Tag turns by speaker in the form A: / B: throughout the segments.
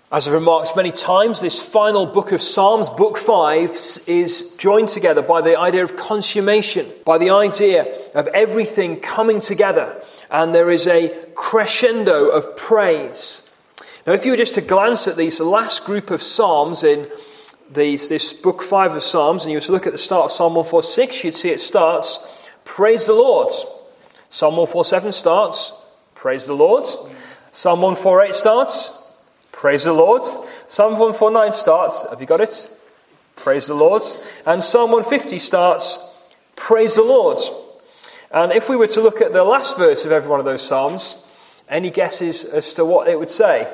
A: As I've remarked many times, this final book of Psalms, book 5, is joined together by the idea of consummation, by the idea of everything coming together. And there is a crescendo of praise. Now, if you were just to glance at these last group of Psalms in this book 5 of Psalms, and you were to look at the start of Psalm 146, you'd see it starts, praise the Lord. Psalm 147 starts, praise the Lord. Psalm 148 starts, praise the Lord. Psalm 149 starts, have you got it? Praise the Lord. And Psalm 150 starts, praise the Lord. And if we were to look at the last verse of every one of those Psalms, any guesses as to what it would say?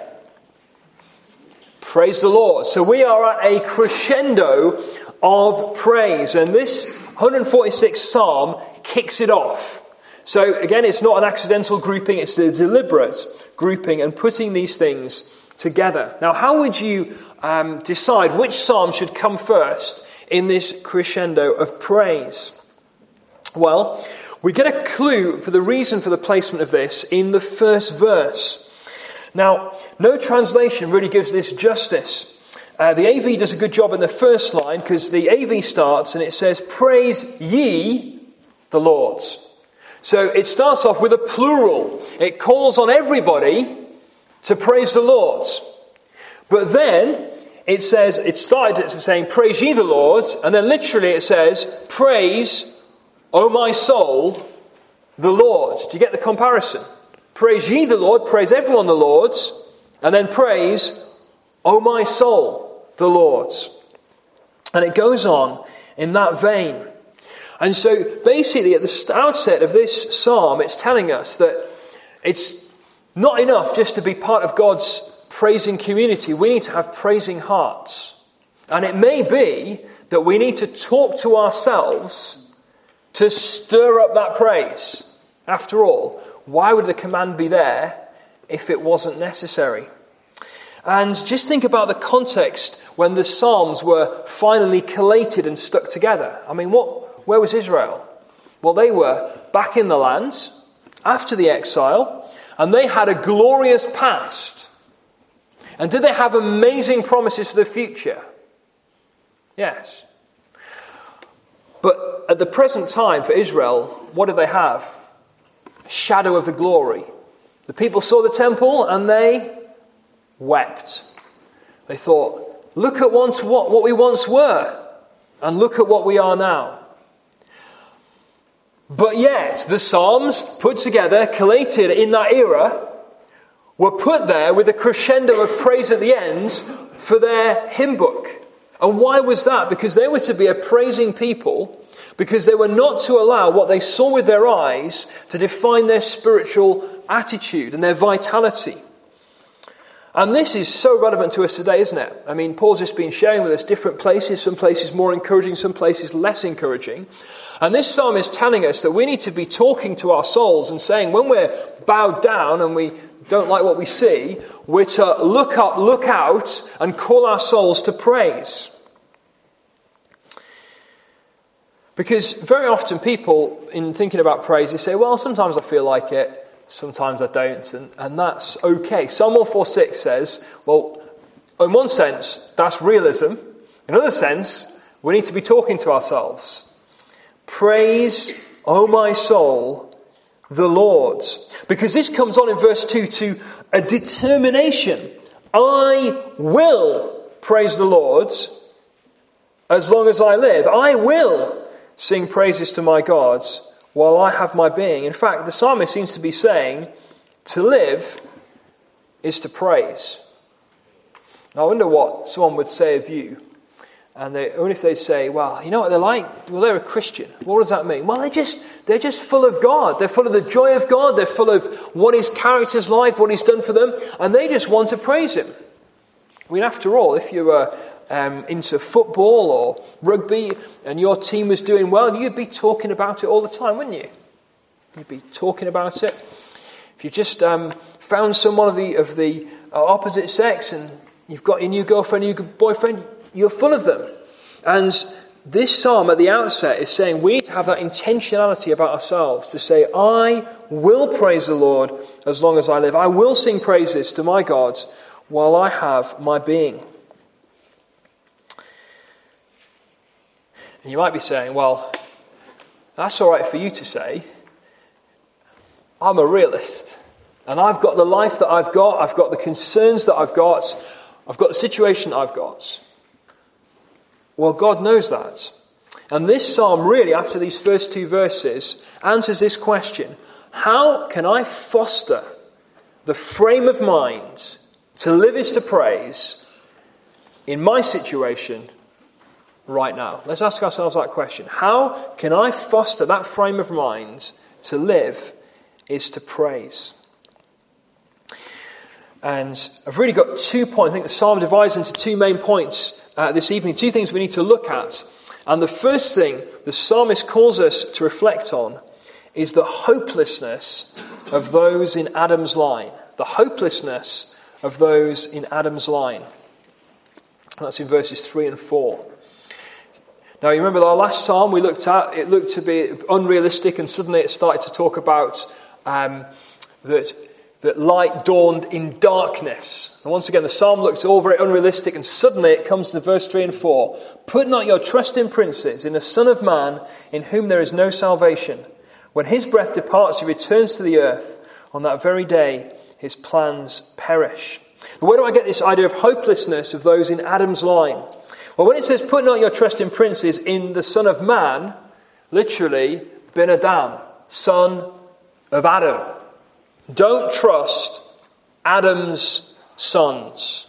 A: Praise the Lord. So we are at a crescendo of praise. And this 146th Psalm kicks it off. So again, it's not an accidental grouping, it's a deliberate grouping and putting these things together. Now, how would you decide which psalm should come first in this crescendo of praise? Well, we get a clue for the reason for the placement of this in the first verse. Now, no translation really gives this justice. The AV does a good job in the first line because the AV starts and it says, praise ye the Lord. So it starts off with a plural. It calls on everybody to praise the Lord. But then it says, it started saying, praise ye the Lord, and then literally it says, praise, O my soul, the Lord. Do you get the comparison? Praise ye the Lord, praise everyone the Lord, and then praise, O my soul, the Lord. And it goes on in that vein. And so basically at the outset of this psalm, it's telling us that it's not enough just to be part of God's praising community. We need to have praising hearts. And it may be that we need to talk to ourselves to stir up that praise. After all, why would the command be there if it wasn't necessary? And just think about the context when the Psalms were finally collated and stuck together. I mean, where was Israel? Well, they were back in the land after the exile. And they had a glorious past. And did they have amazing promises for the future? Yes. But at the present time for Israel, what did they have? A shadow of the glory. The people saw the temple and they wept. They thought, look at what we once were. And look at what we are now. But yet, the Psalms put together, collated in that era, were put there with a crescendo of praise at the end for their hymn book. And why was that? Because they were to be a praising people, because they were not to allow what they saw with their eyes to define their spiritual attitude and their vitality. And this is so relevant to us today, isn't it? I mean, Paul's just been sharing with us different places, some places more encouraging, some places less encouraging. And this psalm is telling us that we need to be talking to our souls and saying when we're bowed down and we don't like what we see, we're to look up, look out, and call our souls to praise. Because very often people, in thinking about praise, they say, well, sometimes I feel like it, sometimes I don't, and that's okay. Psalm 146 says, well, in one sense, that's realism. In another sense, we need to be talking to ourselves. Praise, O my soul, the Lord. Because this comes on in verse 2 to a determination. I will praise the Lord as long as I live. I will sing praises to my God while I have my being. In fact, the psalmist seems to be saying, to live is to praise. Now, I wonder what someone would say of you. And only if they'd say, well, you know what they're like? Well, they're a Christian. What does that mean? Well, they're just full of God. They're full of the joy of God. They're full of what His character's like, what He's done for them. And they just want to praise Him. I mean, after all, if you were into football or rugby and your team was doing well, you'd be talking about it all the time, wouldn't you? You'd be talking about it. If you just found someone of the opposite sex and you've got your new girlfriend, your new boyfriend, you're full of them. And this psalm at the outset is saying we need to have that intentionality about ourselves to say, I will praise the Lord as long as I live. I will sing praises to my God while I have my being. And you might be saying, well, that's all right for you to say. I'm a realist. And I've got the life that I've got the concerns that I've got the situation I've got. Well, God knows that. And this psalm really, after these first two verses, answers this question. How can I foster the frame of mind to live is to praise in my situation right now? Let's ask ourselves that question. How can I foster that frame of mind to live is to praise? And I've really got 2 points. I think the psalm divides into 2 main points this evening. 2 things we need to look at. And the first thing the psalmist calls us to reflect on is the hopelessness of those in Adam's line. The hopelessness of those in Adam's line. And that's in verses 3 and 4. Now, you remember our last psalm we looked at, it looked to be unrealistic, and suddenly it started to talk about that light dawned in darkness. And once again, the psalm looks all very unrealistic, and suddenly it comes to verse 3 and 4. Put not your trust in princes, in a son of man, in whom there is no salvation. When his breath departs, he returns to the earth. On that very day, his plans perish. Now, where do I get this idea of hopelessness of those in Adam's line? Well, when it says, put not your trust in princes, in the son of man, literally, Ben Adam, son of Adam. Don't trust Adam's sons.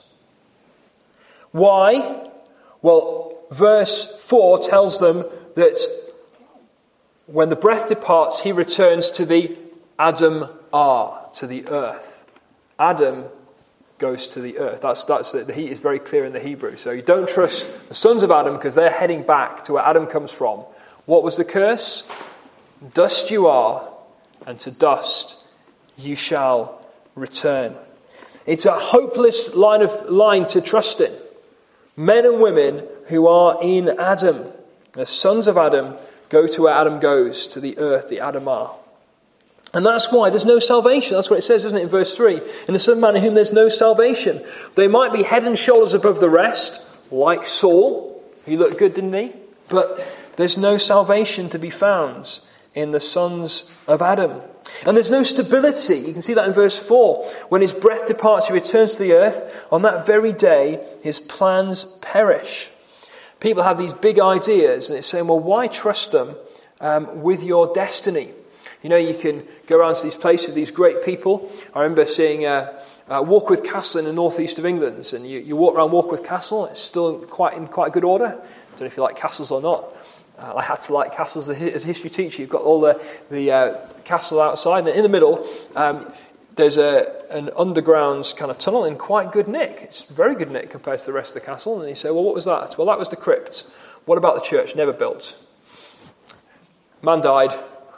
A: Why? Well, verse 4 tells them that when the breath departs, he returns to the Adam to the earth. Adam goes to the earth. That's the heat is very clear in the Hebrew. So you don't trust the sons of Adam because they're heading back to where Adam comes from. What was the curse? Dust you are, and to dust you shall return. It's a hopeless line to trust in. Men and women who are in Adam, the sons of Adam, go to where Adam goes, to the earth, the Adamah. And that's why there's no salvation. That's what it says, isn't it, in verse 3? In the son of man in whom there's no salvation. They might be head and shoulders above the rest, like Saul. He looked good, didn't he? But there's no salvation to be found in the sons of Adam. And there's no stability. You can see that in verse 4. When his breath departs, he returns to the earth. On that very day, his plans perish. People have these big ideas, and it's saying, well, why trust them with your destiny? You know, you can go around to these places, these great people. I remember seeing Warkworth Castle in the northeast of England, and you walk around Warkworth Castle, it's still in quite good order. I don't know if you like castles or not. I had to like castles as a history teacher. You've got all the castle outside, and in the middle there's an underground kind of tunnel in quite good nick. It's very good nick compared to the rest of the castle. And you say, well, what was that? Well, that was the crypt. What about the church? Never built. Man died.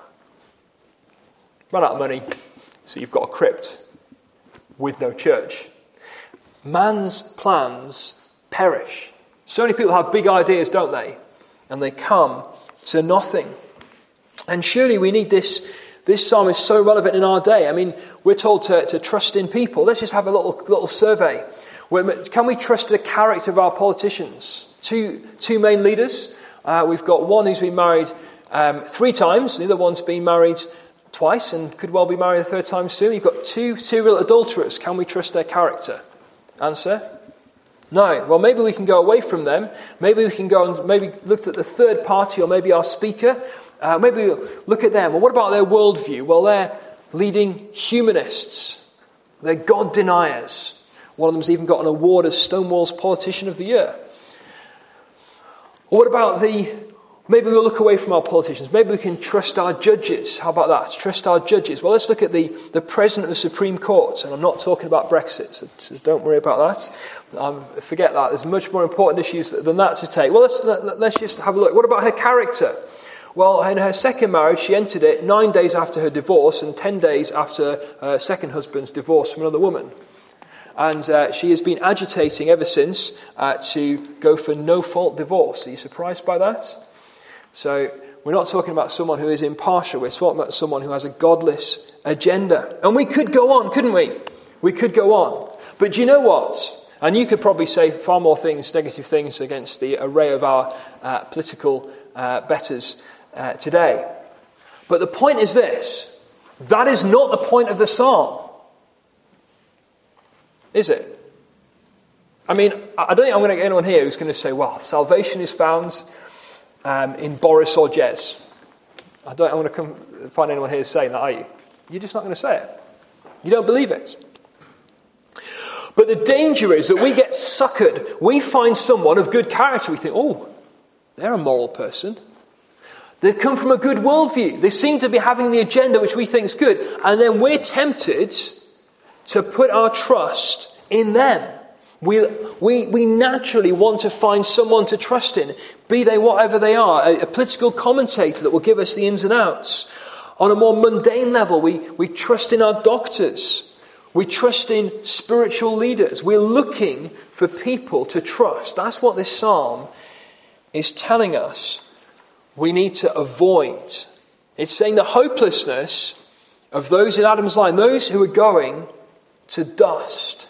A: Ran out of money. So you've got a crypt with no church. Man's plans perish. So many people have big ideas, don't they? And they come to nothing. And surely we need this. This psalm is so relevant in our day. I mean, we're told to trust in people. Let's just have a little survey. Can we trust the character of our politicians? Two main leaders. We've got one who's been married 3 times. The other one's been married twice and could well be married a 3rd time soon. You've got 2 serial adulterers. Can we trust their character? Answer: no. Well, maybe we can go away from them. Maybe we can go and maybe look at the third party, or maybe our speaker. Maybe we'll look at them. Well, what about their worldview? Well, they're leading humanists. They're God deniers. One of them's even got an award as Stonewall's Politician of the Year. Or what about maybe we'll look away from our politicians. Maybe we can trust our judges. How about that? Trust our judges. Well, let's look at the President of the Supreme Court. And I'm not talking about Brexit, so don't worry about that. Forget that. There's much more important issues than that to take. Well, let's just have a look. What about her character? Well, in her second marriage, she entered it 9 days after her divorce and 10 days after her second husband's divorce from another woman. And she has been agitating ever since to go for no-fault divorce. Are you surprised by that? So we're not talking about someone who is impartial. We're talking about someone who has a godless agenda. And we could go on, couldn't we? We could go on. But do you know what? And you could probably say far more things, negative things, against the array of our political betters today. But the point is this. That is not the point of the psalm. Is it? I mean, I don't think I'm going to get anyone here who's going to say, well, salvation is found in Boris or Jez. I'm going to find anyone here saying that, are you? You're just not going to say it. You don't believe it. But the danger is that we get suckered. We find someone of good character. We think, oh, they're a moral person. They come from a good worldview. They seem to be having the agenda which we think is good. And then we're tempted to put our trust in them. We naturally want to find someone to trust in, be they whatever they are, a political commentator that will give us the ins and outs. On a more mundane level, we trust in our doctors. We trust in spiritual leaders. We're looking for people to trust. That's what this psalm is telling us we need to avoid. It's saying the hopelessness of those in Adam's line, those who are going to dust.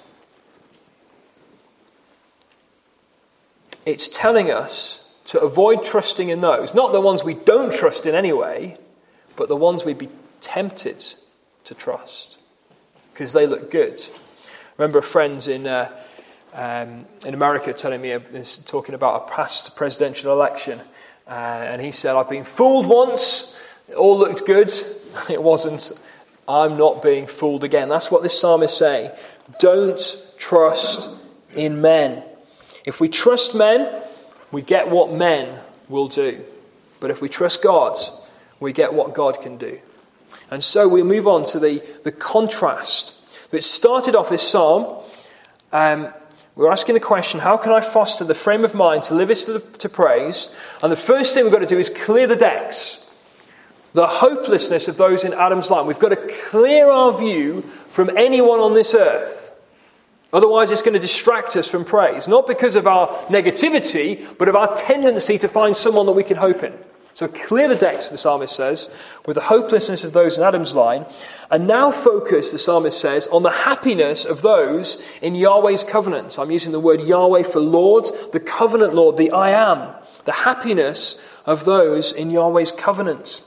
A: It's telling us to avoid trusting in those, not the ones we don't trust in anyway, but the ones we'd be tempted to trust because they look good. I remember a friend in America telling me, talking about a past presidential election, and he said, I've been fooled once, it all looked good, it wasn't. I'm not being fooled again. That's what this psalm is saying. Don't trust in men. If we trust men, we get what men will do. But if we trust God, we get what God can do. And so we move on to the contrast. It started off this psalm. We're asking the question, how can I foster the frame of mind to live it to praise? And the first thing we've got to do is clear the decks. The hopelessness of those in Adam's line. We've got to clear our view from anyone on this earth. Otherwise, it's going to distract us from praise. Not because of our negativity, but of our tendency to find someone that we can hope in. So clear the decks, the psalmist says, with the hopelessness of those in Adam's line. And now focus, the psalmist says, on the happiness of those in Yahweh's covenant. I'm using the word Yahweh for Lord, the covenant Lord, the I am. The happiness of those in Yahweh's covenant.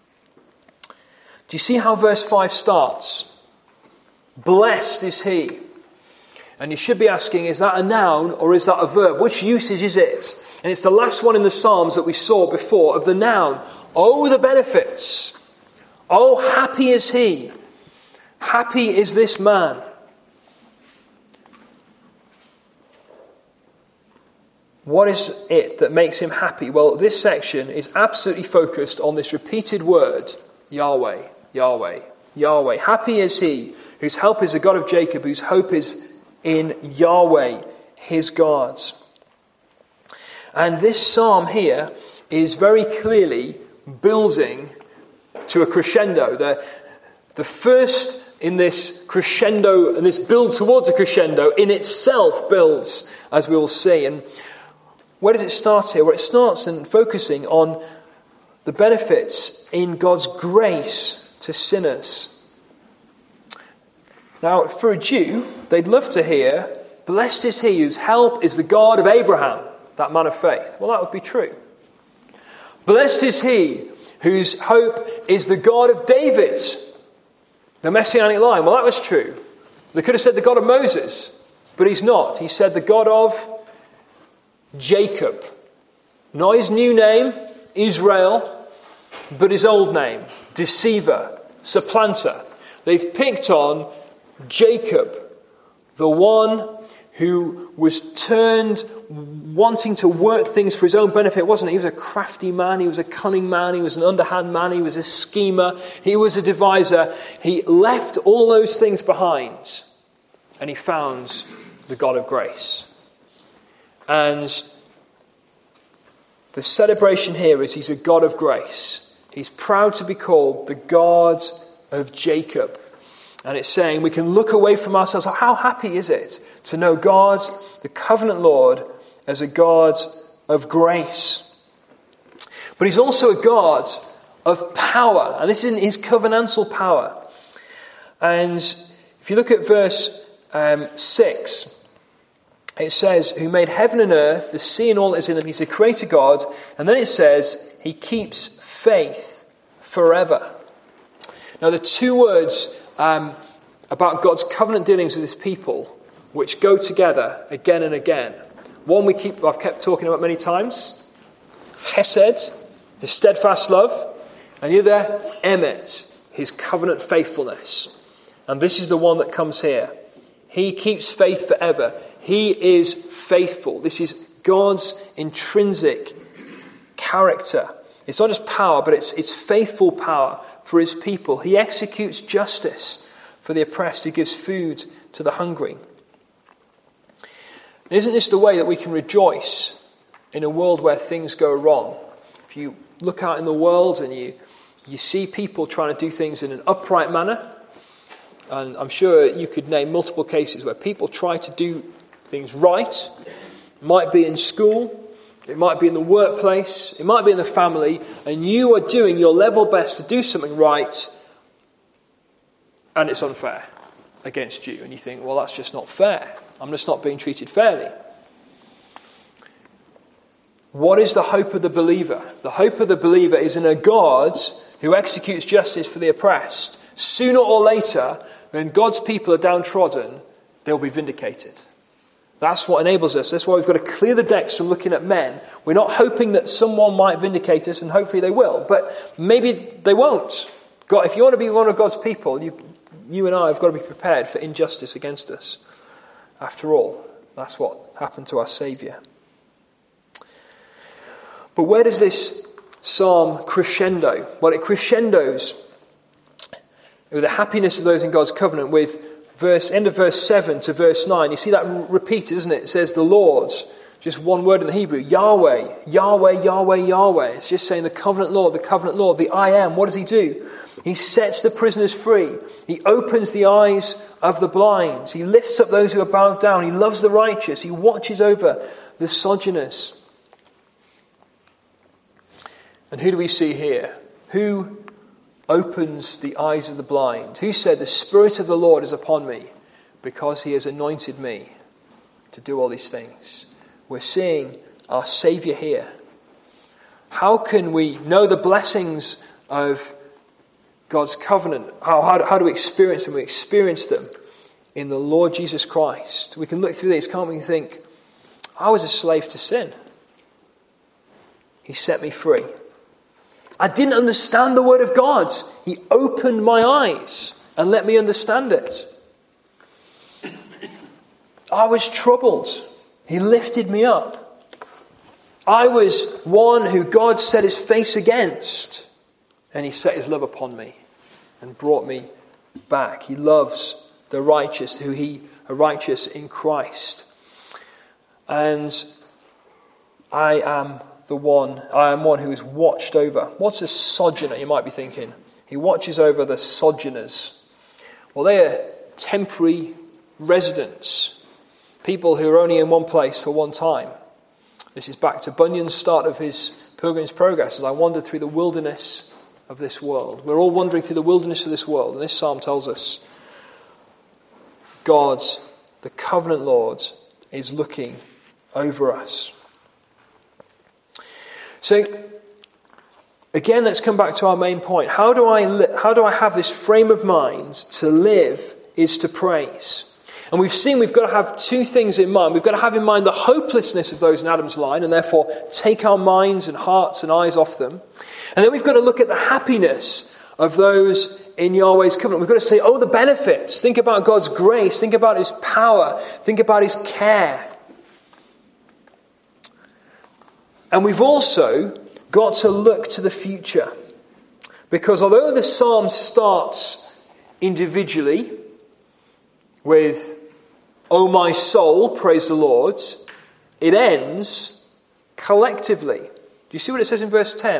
A: Do you see how verse 5 starts? Blessed is he. And you should be asking, is that a noun or is that a verb? Which usage is it? And it's the last one in the Psalms that we saw before of the noun. Oh, the benefits. Oh, happy is he. Happy is this man. What is it that makes him happy? Well, this section is absolutely focused on this repeated word, Yahweh, Yahweh, Yahweh. Happy is he whose help is the God of Jacob, whose hope is in Yahweh, his God. And this psalm here is very clearly building to a crescendo. The first in this crescendo, and this build towards a crescendo, in itself builds, as we will see. And where does it start here? Well, it starts in focusing on the benefits in God's grace to sinners. Now, for a Jew, they'd love to hear, blessed is he whose help is the God of Abraham, that man of faith. Well, that would be true. Blessed is he whose hope is the God of David, the messianic line. Well, that was true. They could have said the God of Moses, but he's not. He said the God of Jacob. Not his new name, Israel, but his old name, deceiver, supplanter. They've picked on Jacob, the one who was turned wanting to work things for his own benefit, wasn't he? He was a crafty man, he was a cunning man, he was an underhand man, he was a schemer, he was a deviser. He left all those things behind and he found the God of grace. And the celebration here is he's a God of grace. He's proud to be called the God of Jacob. And it's saying we can look away from ourselves. How happy is it to know God, the covenant Lord, as a God of grace? But he's also a God of power. And this is his covenantal power. And if you look at verse 6, it says, who made heaven and earth, the sea and all that is in them. He's the creator God. And then it says, he keeps faith forever. Now, the two words about God's covenant dealings with his people, which go together again and again. One I've kept talking about many times, chesed, his steadfast love, and the other, emet, his covenant faithfulness. And this is the one that comes here. He keeps faith forever. He is faithful. This is God's intrinsic character. It's not just power, but it's faithful power for his people. He executes justice for the oppressed. He gives food to the hungry. Isn't this the way that we can rejoice in a world where things go wrong? If you look out in the world and you see people trying to do things in an upright manner, and I'm sure you could name multiple cases where people try to do things right. It might be in school, it might be in the workplace, it might be in the family, and you are doing your level best to do something right, and it's unfair against you. And you think, well, that's just not fair. I'm just not being treated fairly. What is the hope of the believer? The hope of the believer is in a God who executes justice for the oppressed. Sooner or later, when God's people are downtrodden, they'll be vindicated. That's what enables us. That's why we've got to clear the decks from looking at men. We're not hoping that someone might vindicate us, and hopefully they will. But maybe they won't. God, if you want to be one of God's people, you and I have got to be prepared for injustice against us. After all, that's what happened to our Saviour. But where does this psalm crescendo? Well, it crescendos with the happiness of those in God's covenant with end of verse 7 to verse 9. You see that repeated, isn't it? It says the Lord, just one word in the Hebrew, Yahweh, Yahweh, Yahweh, Yahweh. It's just saying the covenant Lord, the I am. What does he do? He sets the prisoners free. He opens the eyes of the blind. He lifts up those who are bowed down. He loves the righteous. He watches over the sojourners. And who do we see here? Who opens the eyes of the blind? Who said, the Spirit of the Lord is upon me because he has anointed me to do all these things? We're seeing our Saviour here. How can we know the blessings of God's covenant? How do we experience them? We experience them in the Lord Jesus Christ. We can look through these, can't we, and think, I was a slave to sin. He set me free. I didn't understand the Word of God. He opened my eyes and let me understand it. I was troubled. He lifted me up. I was one who God set his face against, and he set his love upon me and brought me back. He loves the righteous, who he are righteous in Christ. And I am one who is watched over. What's a sojourner, you might be thinking? He watches over the sojourners. Well, they are temporary residents. People who are only in one place for one time. This is back to Bunyan's start of his Pilgrim's Progress. As I wandered through the wilderness of this world. We're all wandering through the wilderness of this world. And this psalm tells us God, the covenant Lord, is looking over us. So, again, let's come back to our main point. How do I have this frame of mind to live is to praise? And we've seen we've got to have two things in mind. We've got to have in mind the hopelessness of those in Adam's line, and therefore take our minds and hearts and eyes off them. And then we've got to look at the happiness of those in Yahweh's covenant. We've got to say, the benefits. Think about God's grace. Think about his power. Think about his care. And we've also got to look to the future. Because although the psalm starts individually with, "O my soul, praise the Lord," it ends collectively. Do you see what it says in verse 10?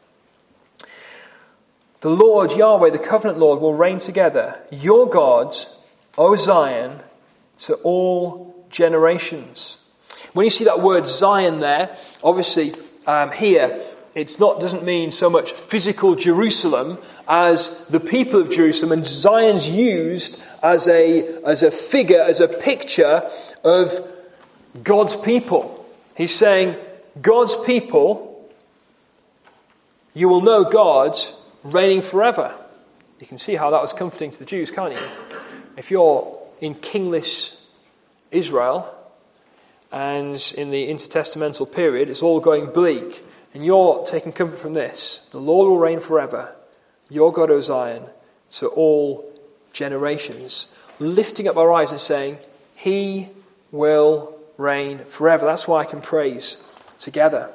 A: The Lord, Yahweh, the covenant Lord, will reign together, your God, O Zion, to all generations. When you see that word Zion there, obviously here, doesn't mean so much physical Jerusalem as the people of Jerusalem, and Zion's used as a figure, as a picture of God's people. He's saying, God's people, you will know God reigning forever. You can see how that was comforting to the Jews, can't you? If you're in kingless Israel, and in the intertestamental period, it's all going bleak, and you're taking comfort from this. The Lord will reign forever, your God, O Zion, to all generations. Lifting up our eyes and saying, He will reign forever. That's why I can praise together.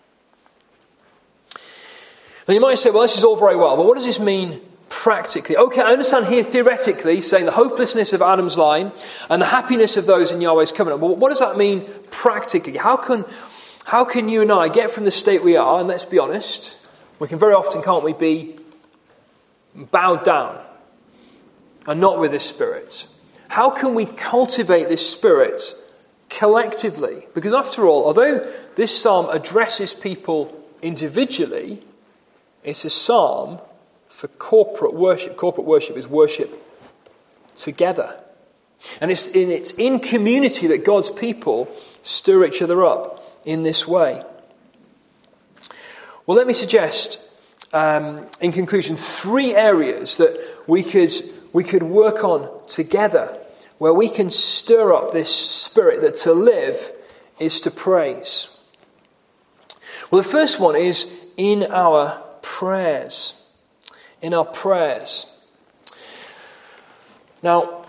A: Now you might say, well, this is all very well, but what does this mean practically? Okay, I understand here theoretically saying the hopelessness of Adam's line and the happiness of those in Yahweh's covenant. But what does that mean practically? How can you and I get from the state we are, and let's be honest, we can very often, can't we, be bowed down and not with this spirit? How can we cultivate this spirit collectively? Because after all, although this psalm addresses people individually, it's a psalm for corporate worship. Corporate worship is worship together. And it's in community that God's people stir each other up in this way. Well, let me suggest, in conclusion, 3 areas that we could work on together, where we can stir up this spirit that to live is to praise. Well, the first one is in our prayers. In our prayers. Now,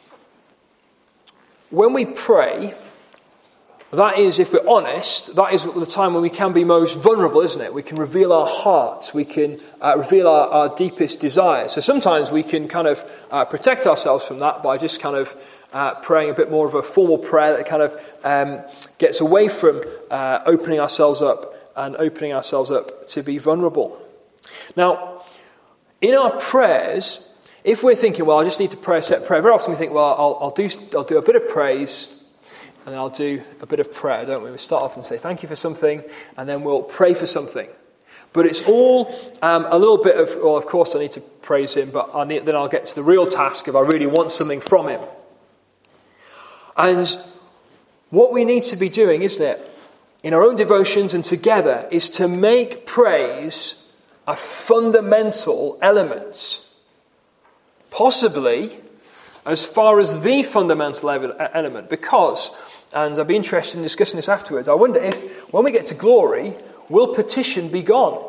A: when we pray, that is, if we're honest, that is the time when we can be most vulnerable, isn't it? We can reveal our hearts. We can reveal our deepest desires. So sometimes we can kind of protect ourselves from that by just kind of praying a bit more of a formal prayer that kind of gets away from opening ourselves up to be vulnerable. Now, in our prayers, if we're thinking, well, I just need to pray a set prayer, very often we think, well, I'll do a bit of praise, and then I'll do a bit of prayer, don't we? We start off and say thank you for something, and then we'll pray for something. But it's all a little bit of, well, of course I need to praise him, but then I'll get to the real task if I really want something from him. And what we need to be doing, isn't it, in our own devotions and together, is to make praise a fundamental element. Possibly as far as the fundamental element. Because, and I'll be interested in discussing this afterwards, I wonder if, when we get to glory, will petition be gone?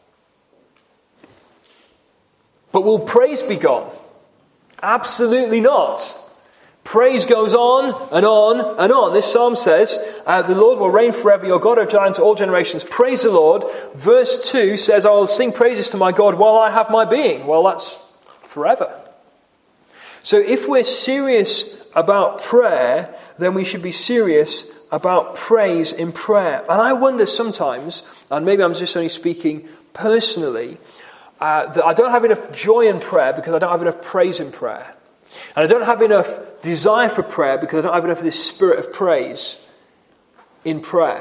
A: But will praise be gone? Absolutely not. Praise goes on and on and on. This psalm says, the Lord will reign forever, your God, O Zion, to all generations. Praise the Lord. Verse 2 says, I will sing praises to my God while I have my being. Well, that's forever. So if we're serious about prayer, then we should be serious about praise in prayer. And I wonder sometimes, and maybe I'm just only speaking personally, that I don't have enough joy in prayer because I don't have enough praise in prayer. And I don't have enough desire for prayer because I don't have enough of this spirit of praise in prayer.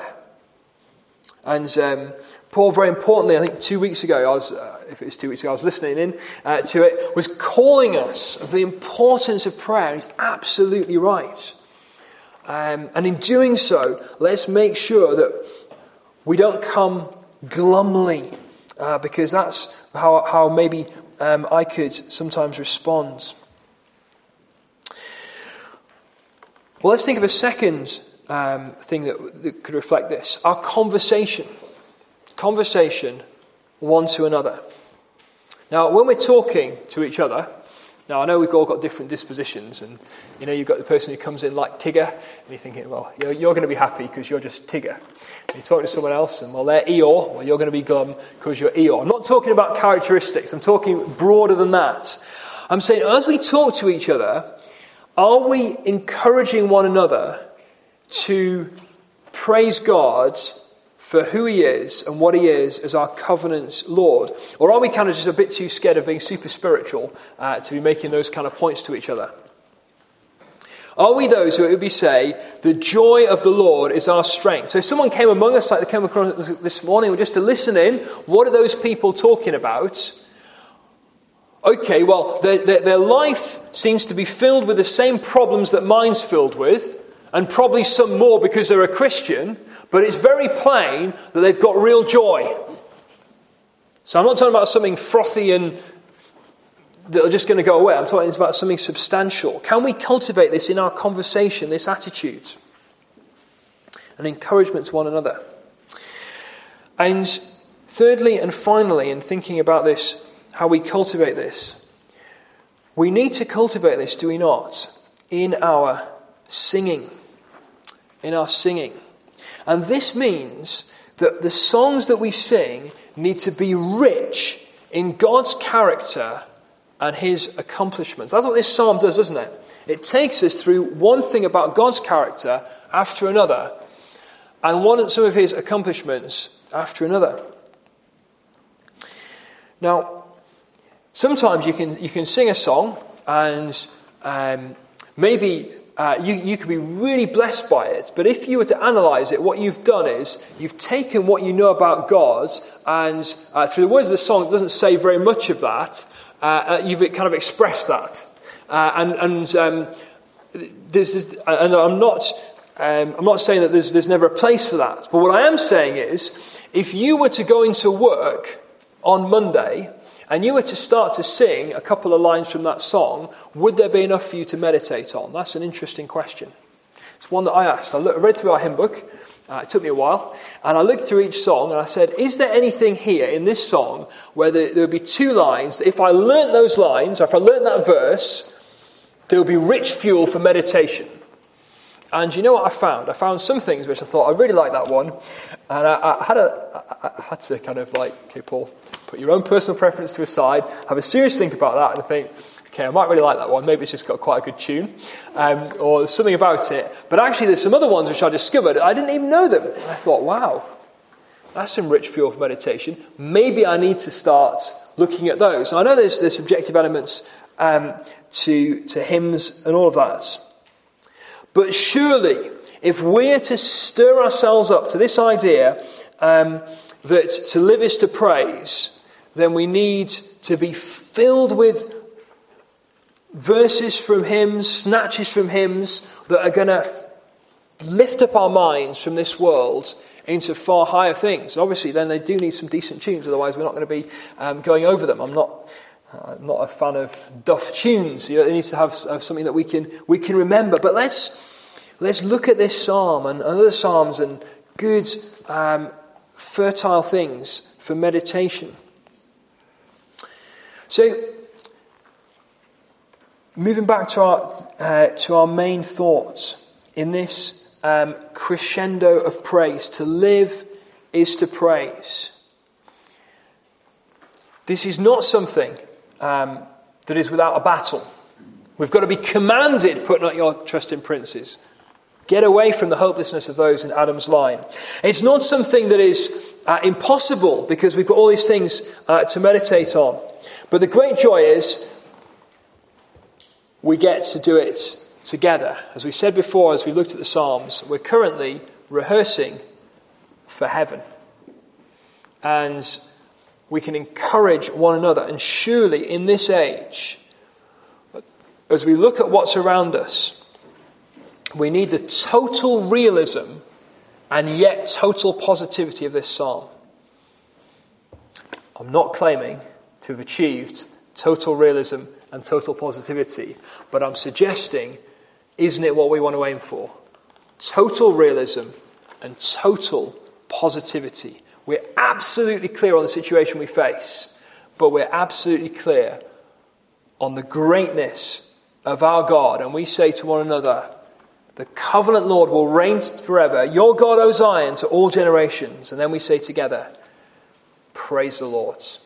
A: And Paul, very importantly, I think 2 weeks ago, I was listening in to it, was calling us of the importance of prayer. And he's absolutely right. And in doing so, let's make sure that we don't come glumly, because that's how maybe I could sometimes respond. Well, let's think of a second thing that could reflect this. Our conversation. Conversation one to another. Now, when we're talking to each other, now I know we've all got different dispositions, and you've got the person who comes in like Tigger, and you're thinking, well, you're going to be happy because you're just Tigger. And you're talking to someone else, and well, they're Eeyore, well, you're going to be glum because you're Eeyore. I'm not talking about characteristics, I'm talking broader than that. I'm saying, as we talk to each other, are we encouraging one another to praise God for who he is and what he is as our covenant Lord? Or are we kind of just a bit too scared of being super spiritual to be making those kind of points to each other? Are we those who would say, the joy of the Lord is our strength? So if someone came among us, like they came across this morning, just to listen in, what are those people talking about? Okay, well, their life seems to be filled with the same problems that mine's filled with, and probably some more because they're a Christian, but it's very plain that they've got real joy. So I'm not talking about something frothy and that are just going to go away. I'm talking about something substantial. Can we cultivate this in our conversation, this attitude? An encouragement to one another. And thirdly and finally, in thinking about this, how we cultivate this, we need to cultivate this, do we not, in our singing. In our singing. And this means that the songs that we sing need to be rich in God's character and his accomplishments. That's what this psalm does, doesn't it? It takes us through one thing about God's character after another, and some of his accomplishments after another. Now, sometimes you can sing a song, and maybe you could be really blessed by it. But if you were to analyse it, what you've done is you've taken what you know about God, and through the words of the song, it doesn't say very much of that. You've kind of expressed that, and I'm not saying that there's never a place for that. But what I am saying is, if you were to go into work on Monday and you were to start to sing a couple of lines from that song, would there be enough for you to meditate on? That's an interesting question. It's one that I asked. I read through our hymn book. It took me a while. And I looked through each song and I said, is there anything here in this song where there would be two lines that if I learnt those lines, or if I learnt that verse, there would be rich fuel for meditation? And you know what I found? I found some things which I thought, I really like that one. And I had to kind of like, okay, Paul, put your own personal preference to a side, have a serious think about that, and think, okay, I might really like that one. Maybe it's just got quite a good tune, or there's something about it. But actually, there's some other ones which I discovered. I didn't even know them. And I thought, wow, that's some rich fuel for meditation. Maybe I need to start looking at those. And I know there's subjective elements to hymns and all of that. But surely, if we're to stir ourselves up to this idea that to live is to praise, then we need to be filled with verses from hymns, snatches from hymns that are going to lift up our minds from this world into far higher things. And obviously, then they do need some decent tunes, otherwise we're not going to be going over them. I'm not a fan of duff tunes. It needs to have something that we can remember. But let's look at this psalm and other psalms and good, fertile things for meditation. So, moving back to our main thoughts in this crescendo of praise. To live is to praise. This is not something that is without a battle. We've got to be commanded, put not your trust in princes. Get away from the hopelessness of those in Adam's line. It's not something that is impossible because we've got all these things to meditate on. But the great joy is we get to do it together. As we said before, as we looked at the Psalms, we're currently rehearsing for heaven. And we can encourage one another. And surely in this age, as we look at what's around us, we need the total realism and yet total positivity of this psalm. I'm not claiming to have achieved total realism and total positivity, but I'm suggesting, isn't it what we want to aim for? Total realism and total positivity. We're absolutely clear on the situation we face, but we're absolutely clear on the greatness of our God. And we say to one another, the covenant Lord will reign forever. Your God, O Zion, to all generations. And then we say together, praise the Lord.